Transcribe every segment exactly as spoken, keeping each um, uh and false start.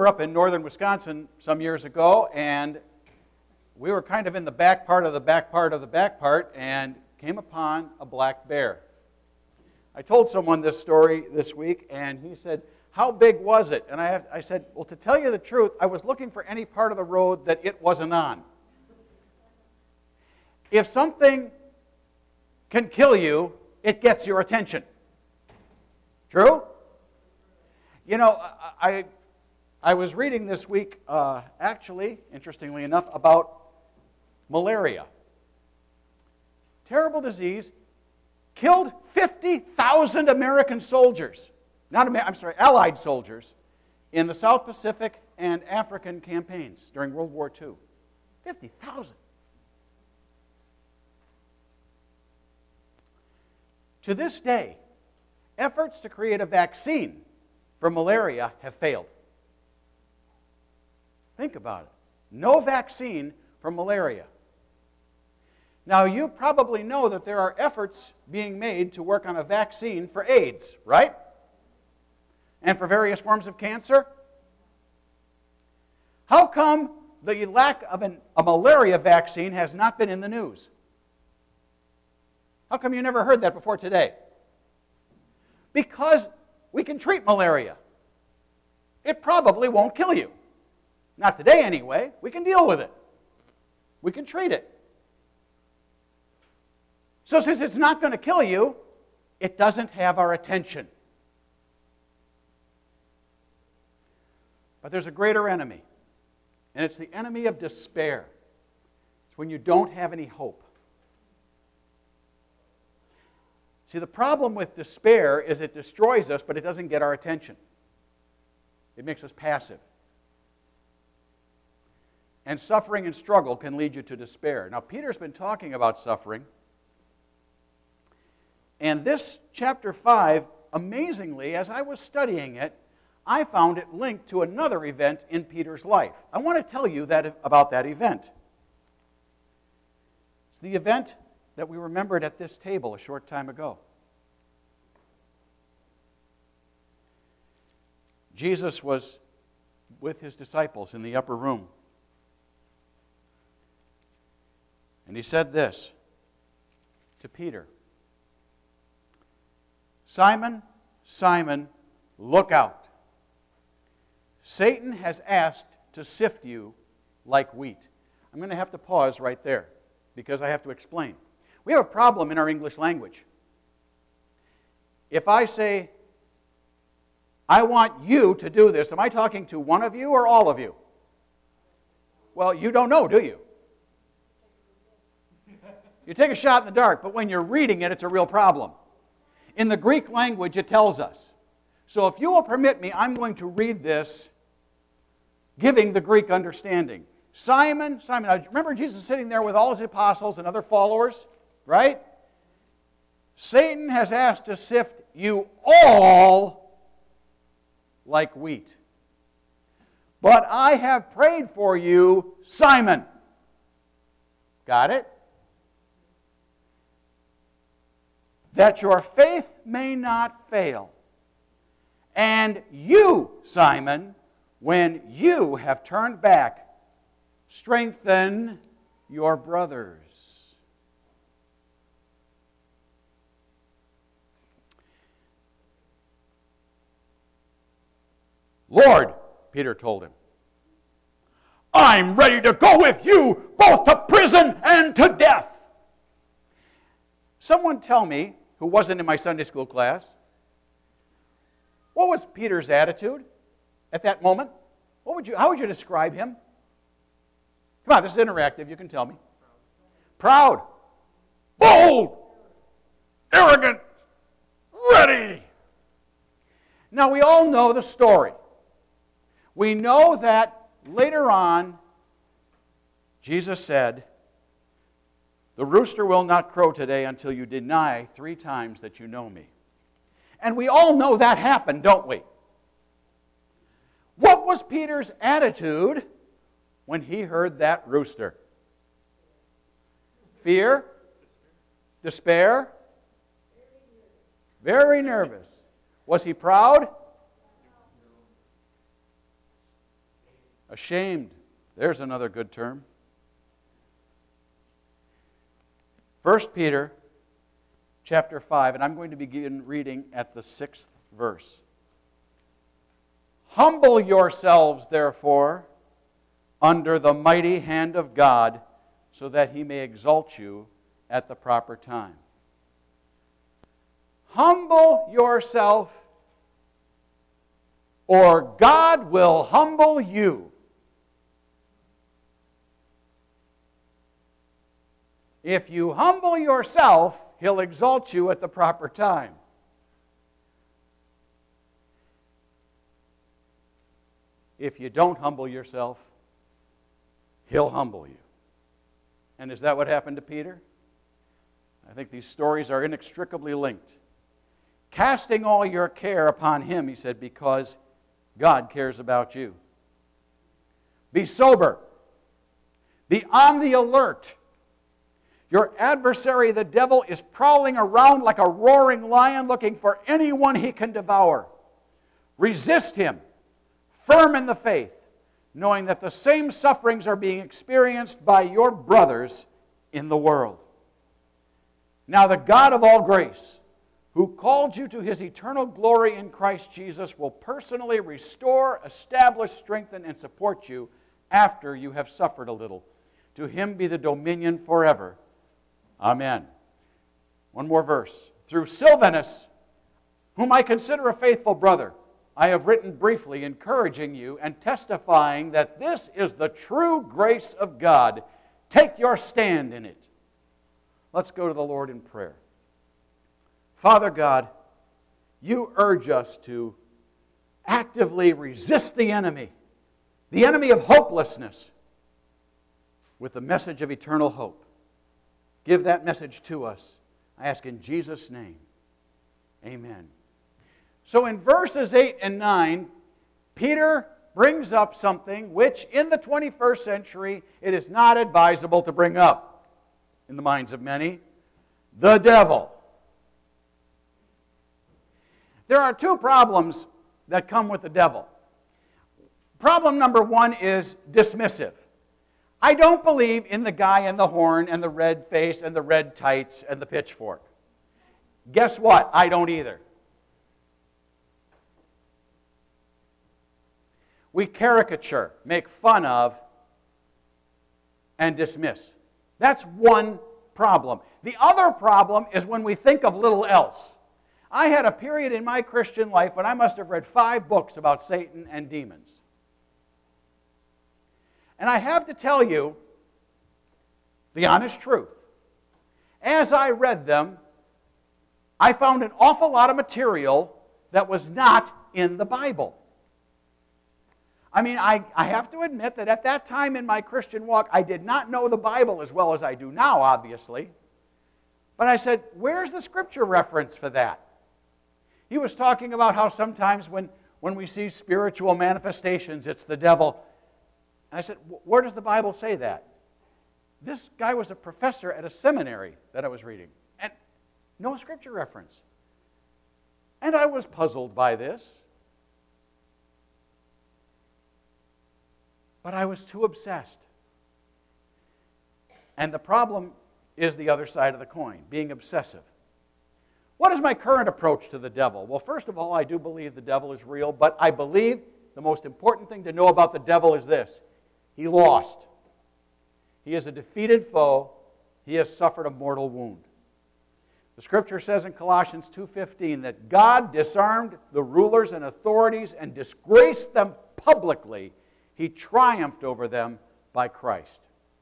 were up in northern Wisconsin some years ago, and we were kind of in the back part of the back part of the back part, and came upon a black bear. I told someone this story this week, and he said, "How big was it?" And I, have, I said, "Well, to tell you the truth, I was looking for any part of the road that it wasn't on." If something can kill you, it gets your attention. True? You know, I, I was reading this week, uh, actually, interestingly enough, about malaria. Terrible disease, killed fifty thousand American soldiers, not Amer- I'm sorry, Allied soldiers, in the South Pacific and African campaigns during World War Two. fifty thousand. To this day, efforts to create a vaccine for malaria have failed. Think about it. No vaccine for malaria. Now, you probably know that there are efforts being made to work on a vaccine for AIDS, right? And for various forms of cancer. How come the lack of an, a malaria vaccine has not been in the news? How come you never heard that before today? Because we can treat malaria. It probably won't kill you. Not today anyway. We can deal with it. We can treat it. So since it's not going to kill you, it doesn't have our attention. But there's a greater enemy, and it's the enemy of despair. It's when you don't have any hope. See, the problem with despair is it destroys us, but it doesn't get our attention. It makes us passive. And suffering and struggle can lead you to despair. Now, Peter's been talking about suffering. And this chapter five, amazingly, as I was studying it, I found it linked to another event in Peter's life. I want to tell you that about that event. It's the event that we remembered at this table a short time ago. Jesus was with his disciples in the upper room. And he said this to Peter: "Simon, Simon, look out. Satan has asked to sift you like wheat." I'm going to have to pause right there because I have to explain. We have a problem in our English language. If I say, "I want you to do this," am I talking to one of you or all of you? Well, you don't know, do you? You take a shot in the dark, but when you're reading it, it's a real problem. In the Greek language, it tells us. So if you will permit me, I'm going to read this giving the Greek understanding. Simon, Simon, now remember Jesus sitting there with all his apostles and other followers, right? Satan has asked to sift you all like wheat. But I have prayed for you, Simon. Got it? That your faith may not fail. And you, Simon, when you have turned back, strengthen your brothers. "Lord," Peter told him, "I'm ready to go with you both to prison and to death." Someone tell me, who wasn't in my Sunday school class, what was Peter's attitude at that moment? What would you, how would you describe him? Come on, this is interactive, you can tell me. Proud. Bold. Arrogant. Ready. Now, we all know the story. We know that later on, Jesus said, "The rooster will not crow today until you deny three times that you know me." And we all know that happened, don't we? What was Peter's attitude when he heard that rooster? Fear? Despair? Very nervous. Was he proud? Ashamed. There's another good term. First Peter chapter five, and I'm going to begin reading at the sixth verse. Humble yourselves, therefore, under the mighty hand of God, so that He may exalt you at the proper time. Humble yourself, or God will humble you. If you humble yourself, He'll exalt you at the proper time. If you don't humble yourself, He'll humble you. And is that what happened to Peter? I think these stories are inextricably linked. Casting all your care upon Him, he said, because God cares about you. Be sober. Be on the alert. Your adversary, the devil, is prowling around like a roaring lion looking for anyone he can devour. Resist him, firm in the faith, knowing that the same sufferings are being experienced by your brothers in the world. Now the God of all grace, who called you to His eternal glory in Christ Jesus, will personally restore, establish, strengthen, and support you after you have suffered a little. To Him be the dominion forever. Amen. One more verse. Through Silvanus, whom I consider a faithful brother, I have written briefly, encouraging you and testifying that this is the true grace of God. Take your stand in it. Let's go to the Lord in prayer. Father God, you urge us to actively resist the enemy, the enemy of hopelessness, with the message of eternal hope. Give that message to us. I ask in Jesus' name. Amen. So in verses eight and nine, Peter brings up something which in the twenty-first century it is not advisable to bring up in the minds of many: the devil. There are two problems that come with the devil. Problem number one is dismissive. I don't believe in the guy in the horn and the red face and the red tights and the pitchfork. Guess what? I don't either. We caricature, make fun of, and dismiss. That's one problem. The other problem is when we think of little else. I had a period in my Christian life when I must have read five books about Satan and demons. And I have to tell you the honest truth. As I read them, I found an awful lot of material that was not in the Bible. I mean, I, I have to admit that at that time in my Christian walk, I did not know the Bible as well as I do now, obviously. But I said, where's the scripture reference for that? He was talking about how sometimes when, when we see spiritual manifestations, it's the devil. And I said, where does the Bible say that? This guy was a professor at a seminary that I was reading, and no scripture reference. And I was puzzled by this. But I was too obsessed. And the problem is the other side of the coin, being obsessive. What is my current approach to the devil? Well, first of all, I do believe the devil is real, but I believe the most important thing to know about the devil is this: he lost. He is a defeated foe. He has suffered a mortal wound. The Scripture says in Colossians two fifteen that God disarmed the rulers and authorities and disgraced them publicly. He triumphed over them by Christ.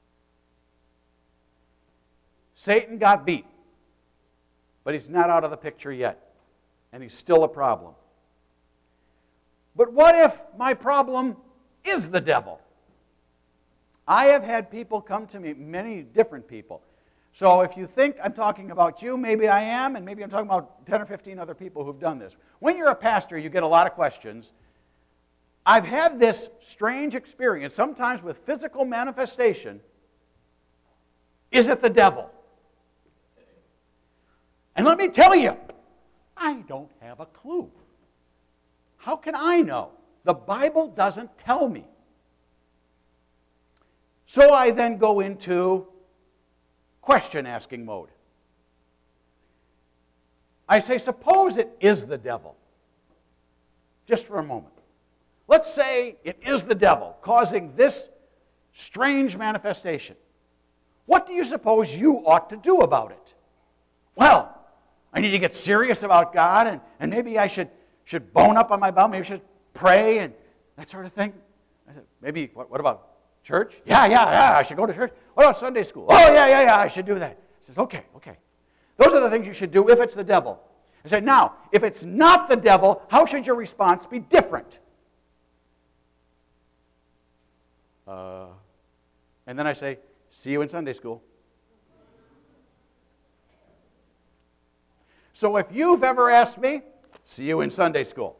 Satan got beat, but he's not out of the picture yet, and he's still a problem. But what if my problem is the devil? I have had people come to me, many different people. So if you think I'm talking about you, maybe I am, and maybe I'm talking about ten or fifteen other people who've done this. When you're a pastor, you get a lot of questions. I've had this strange experience, sometimes with physical manifestation. Is it the devil? And let me tell you, I don't have a clue. How can I know? The Bible doesn't tell me. So I then go into question-asking mode. I say, suppose it is the devil. Just for a moment. Let's say it is the devil causing this strange manifestation. What do you suppose you ought to do about it? Well, I need to get serious about God, and, and maybe I should, should bone up on my bum, maybe I should pray and that sort of thing. I said, maybe, what, what about church? Yeah, yeah, yeah, I should go to church. What about Sunday school? Oh, yeah, yeah, yeah, I should do that. He says, okay, okay. Those are the things you should do if it's the devil. I said, now, if it's not the devil, how should your response be different? Uh, and then I say, see you in Sunday school. So if you've ever asked me, see you in Sunday school.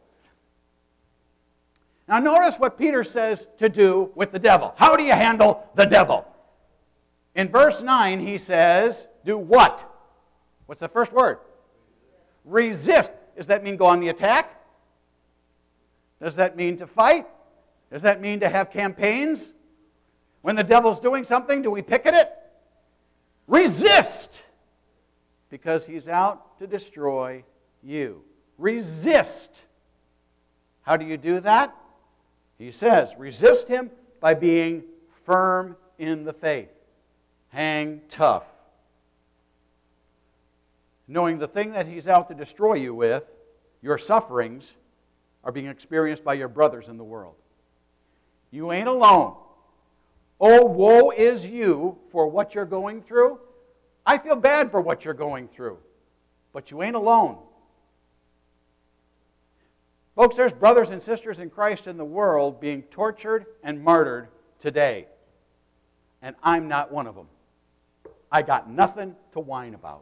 Now notice what Peter says to do with the devil. How do you handle the devil? In verse nine he says, do what? What's the first word? Resist. Does that mean go on the attack? Does that mean to fight? Does that mean to have campaigns? When the devil's doing something, do we picket it? Resist. Because he's out to destroy you. Resist. How do you do that? He says, resist him by being firm in the faith. Hang tough. Knowing the thing that he's out to destroy you with, your sufferings, are being experienced by your brothers in the world. You ain't alone. Oh, woe is you for what you're going through. I feel bad for what you're going through, but you ain't alone. Folks, there's brothers and sisters in Christ in the world being tortured and martyred today, and I'm not one of them. I got nothing to whine about.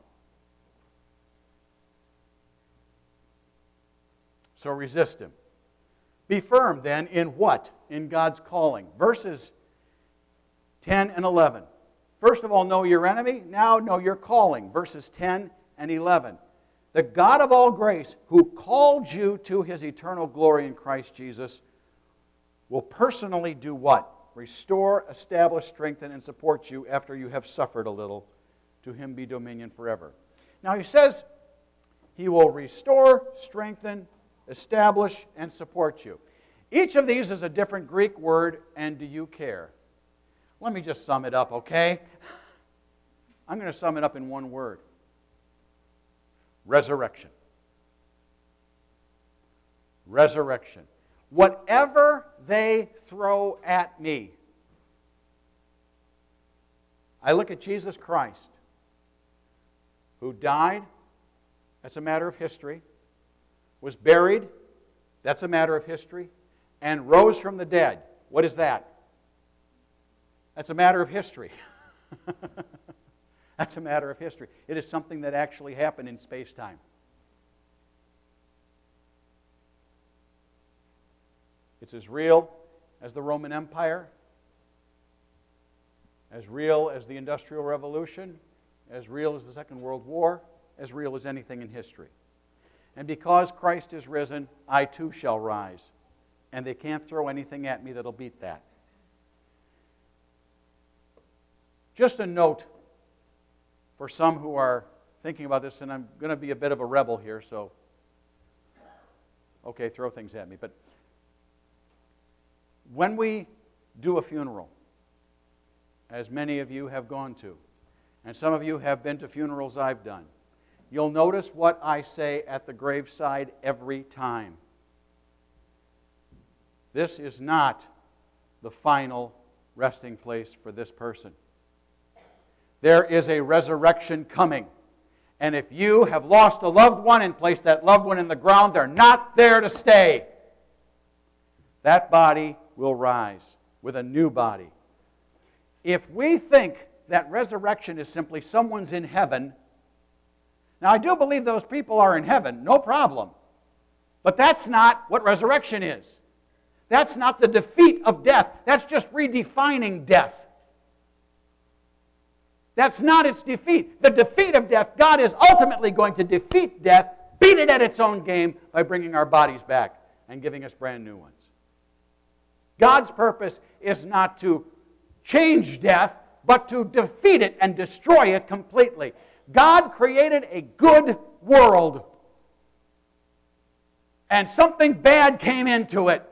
So resist him. Be firm then in what? In God's calling. Verses ten and eleven. First of all, know your enemy. Now know your calling. Verses ten and eleven. The God of all grace, who called you to his eternal glory in Christ Jesus, will personally do what? Restore, establish, strengthen, and support you after you have suffered a little. To him be dominion forever. Now he says he will restore, strengthen, establish, and support you. Each of these is a different Greek word, and do you care? Let me just sum it up, okay? I'm going to sum it up in one word. Resurrection. Resurrection. Whatever they throw at me, I look at Jesus Christ, who died, that's a matter of history, was buried, that's a matter of history, and rose from the dead. What is that? That's a matter of history. That's a matter of history. It is something that actually happened in space-time. It's as real as the Roman Empire, as real as the Industrial Revolution, as real as the Second World War, as real as anything in history. And because Christ is risen, I too shall rise. And they can't throw anything at me that'll beat that. Just a note for some who are thinking about this, and I'm going to be a bit of a rebel here, so, okay, throw things at me. But when we do a funeral, as many of you have gone to, and some of you have been to funerals I've done, you'll notice what I say at the graveside every time. This is not the final resting place for this person. There is a resurrection coming. And if you have lost a loved one and placed that loved one in the ground, they're not there to stay. That body will rise with a new body. If we think that resurrection is simply someone's in heaven, now I do believe those people are in heaven, no problem. But that's not what resurrection is. That's not the defeat of death. That's just redefining death. That's not its defeat. The defeat of death, God is ultimately going to defeat death, beat it at its own game by bringing our bodies back and giving us brand new ones. God's purpose is not to change death, but to defeat it and destroy it completely. God created a good world, and something bad came into it.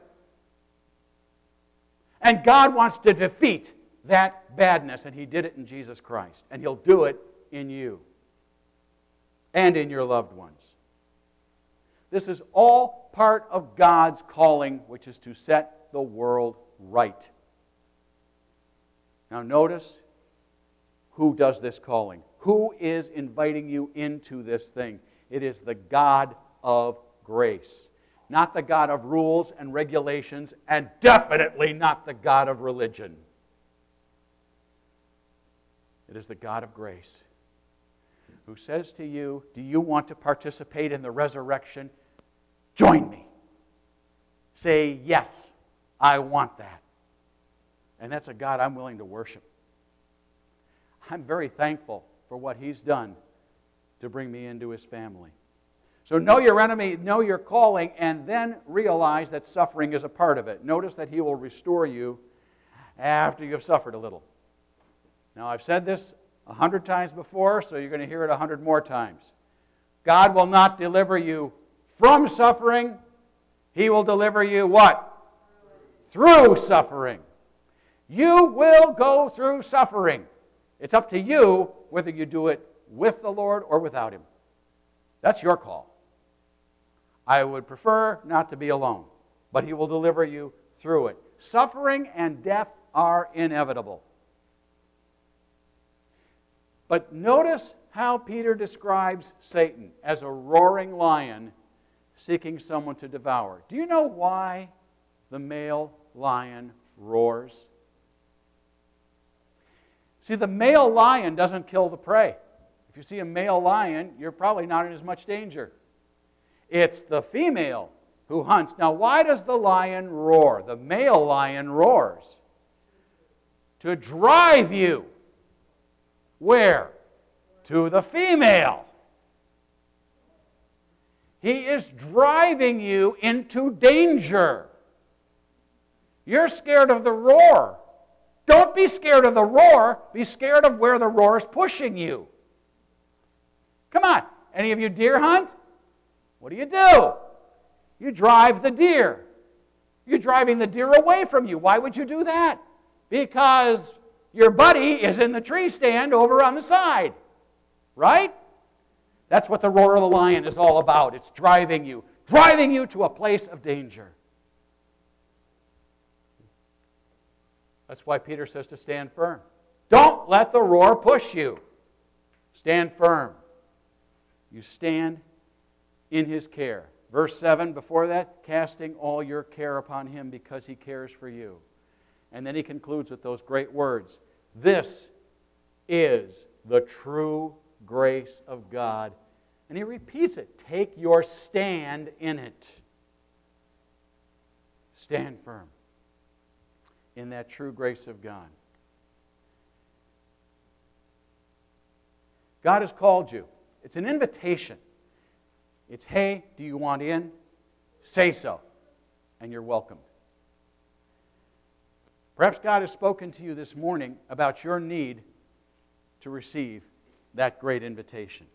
And God wants to defeat that badness, and He did it in Jesus Christ, and He'll do it in you and in your loved ones. This is all part of God's calling, which is to set the world right. Now notice who does this calling. Who is inviting you into this thing? It is the God of grace. Not the God of rules and regulations, and definitely not the God of religion. It is the God of grace who says to you, do you want to participate in the resurrection? Join me. Say, yes, I want that. And that's a God I'm willing to worship. I'm very thankful for what He's done to bring me into His family. So know your enemy, know your calling, and then realize that suffering is a part of it. Notice that He will restore you after you've suffered a little. Now, I've said this a hundred times before, so you're going to hear it a hundred more times. God will not deliver you from suffering. He will deliver you what? Through suffering. You will go through suffering. It's up to you whether you do it with the Lord or without Him. That's your call. I would prefer not to be alone, but He will deliver you through it. Suffering and death are inevitable. But notice how Peter describes Satan as a roaring lion seeking someone to devour. Do you know why the male lion roars? See, the male lion doesn't kill the prey. If you see a male lion, you're probably not in as much danger. It's the female who hunts. Now, why does the lion roar? The male lion roars to drive you. Where? To the female. He is driving you into danger. You're scared of the roar. Don't be scared of the roar. Be scared of where the roar is pushing you. Come on. Any of you deer hunt? What do you do? You drive the deer. You're driving the deer away from you. Why would you do that? Because your buddy is in the tree stand over on the side. Right? That's what the roar of the lion is all about. It's driving you. Driving you to a place of danger. That's why Peter says to stand firm. Don't let the roar push you. Stand firm. You stand in His care. Verse seven, before that, casting all your care upon Him because He cares for you. And then he concludes with those great words. This is the true grace of God. And he repeats it. Take your stand in it. Stand firm in that true grace of God. God has called you. It's an invitation. It's, hey, do you want in? Say so, and you're welcomed. Perhaps God has spoken to you this morning about your need to receive that great invitation.